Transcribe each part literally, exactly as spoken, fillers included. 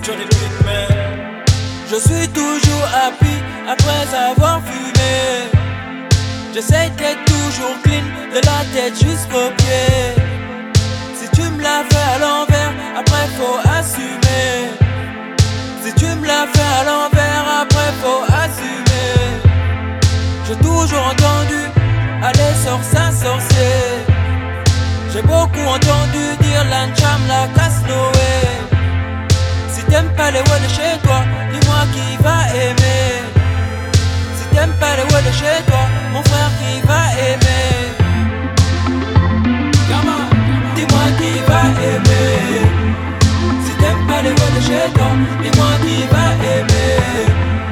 Johnny Pitman. Je suis toujours happy après avoir fumé. J'essaie d'être toujours clean, de la tête jusqu'aux pieds. Si tu me l'as fait à l'envers, après faut assumer. Si tu me l'as fait à l'envers, après faut assumer. J'ai toujours entendu, allez sors ça sorcier. J'ai beaucoup entendu dire l'ancham la casse Noé. Si t'aimes pas les ouais de chez toi, dis-moi qui va aimer. Si t'aimes pas les ouais de chez toi, mon frère qui va aimer. Dis-moi qui va aimer. Si t'aimes pas les ouais de chez toi, dis-moi qui va aimer.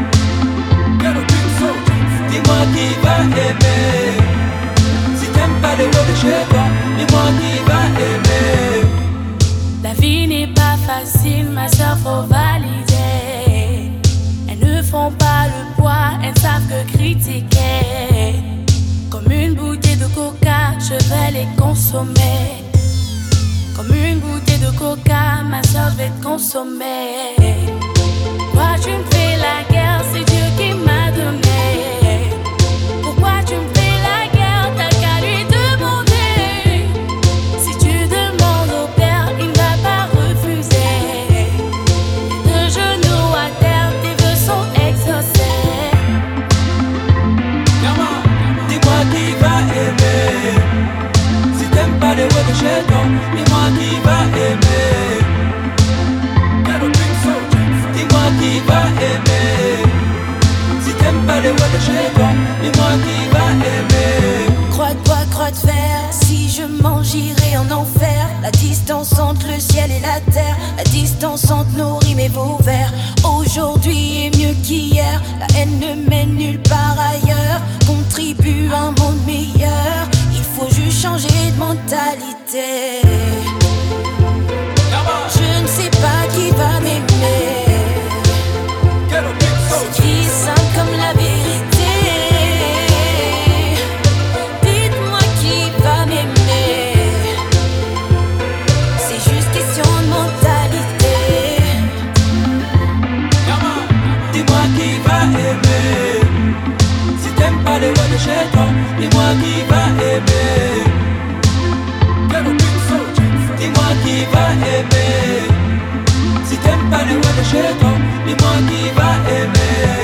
Dis-moi qui va aimer. Si t'aimes pas les ouais de chez toi, dis-moi qui va aimer. La vie n'est pas facile, ma soeur, faut valider. Elles ne font pas le poids, elles savent que critiquer. Comme une bouteille de coca, je vais les consommer. Comme une bouteille de coca, ma soeur, je vais te consommer. Pourquoi tu me fais la guerre, c'est Dieu qui m'a donné. Pourquoi tu me fais la guerre, t'as qu'à lui demander. Si tu demandes au Père, il ne va pas refuser. De genoux à terre, tes vœux sont exaucés. Dis-moi qui va aimer. Si t'aimes pas les ouais de chez toi, dis-moi qui va aimer. Dis-moi qui va aimer. Si t'aimes pas les ouais de chez toi, dis-moi qui va aimer. Croix de bois, croix de fer, si je mens j'irai en enfer. La distance entre le ciel et la terre, la distance entre nos rimes et vos vers. Aujourd'hui est mieux qu'hier, la haine ne mène nulle part ailleurs. Contribue à un monde meilleur, il faut juste changer de mentalité. Je ne sais pas qui va m'aimer. C'est qui simple comme la vérité. Dites-moi qui va m'aimer. C'est juste question de mentalité. Dis-moi qui va aimer. Si t'aimes pas les ouais de chez toi, dis-moi qui va aimer. Dis-moi qui va aimer. Si t'aimes pas les ouais de chez toi, dis-moi qui va aimer.